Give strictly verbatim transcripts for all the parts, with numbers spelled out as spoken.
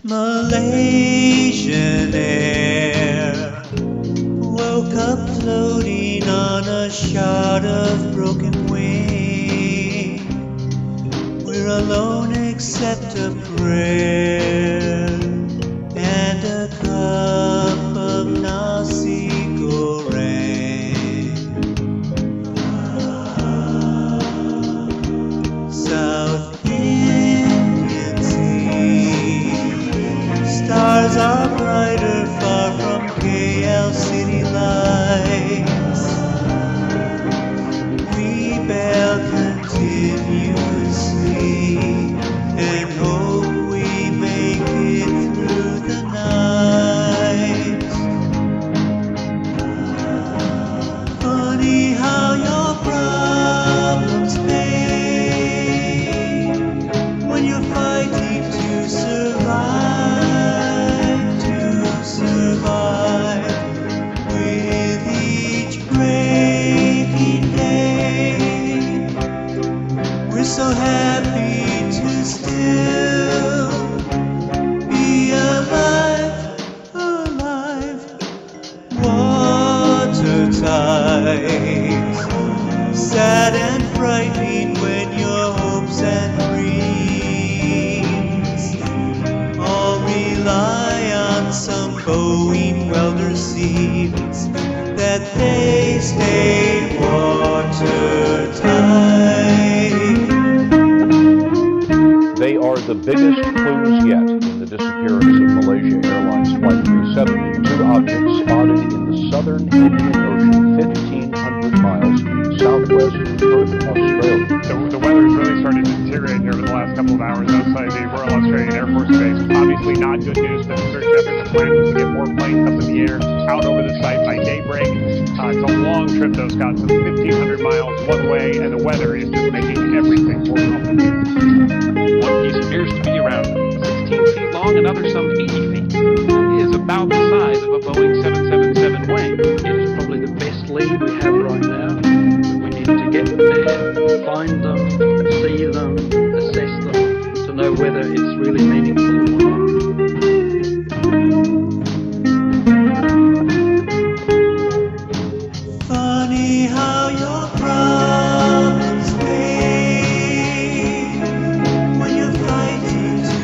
Malaysian air woke up floating on a shard of broken wing. We're alone except a prayer and a cup of nasi goreng. South Indian Sea, stars are brighter far from K L city lights. We bail continuously and hope we make it through the night. Funny how your problems pay when you're fighting to survive, to survive. With each breaking day, we're so happy to still be alive, alive. Water tides, sad and frightening when your hopes and dreams all rely on some Boeing welder seams that they stay watertight. They are the biggest clues yet in the disappearance of Malaysia Airlines Flight three seventy. Two objects spotted in the southern Indian Ocean, fifteen hundred miles southwest of Perth, Australia. The, the weather has really started to deteriorate here over the last couple of hours outside the Royal Australian Air Force Base. Obviously not good news, but the search efforts are planned to get more planes up in the air out over the site by daybreak. Uh, it's a long trip though, Scott, so fifteen hundred miles one way, and the weather is just making everything more complicated. One piece appears to be around sixteen feet long, another some eighty feet. It is about the size of a Boeing seven seventy-seven wing. It is probably the best lead we have right now. We need to get there, find them, see them, assess them, to know whether it's really meaningful or not. Funny how your problems pay when you're fighting to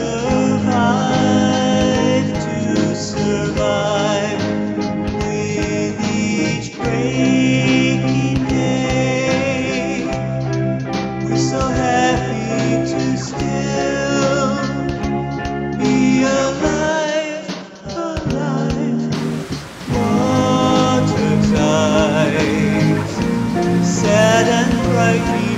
survive, to survive. With each breaking day, we're so happy to still be alive, alive. Water tides, sad and frightening